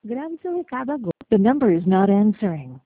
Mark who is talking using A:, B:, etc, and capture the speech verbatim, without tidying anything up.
A: Grabe sa recado. The number is not answering.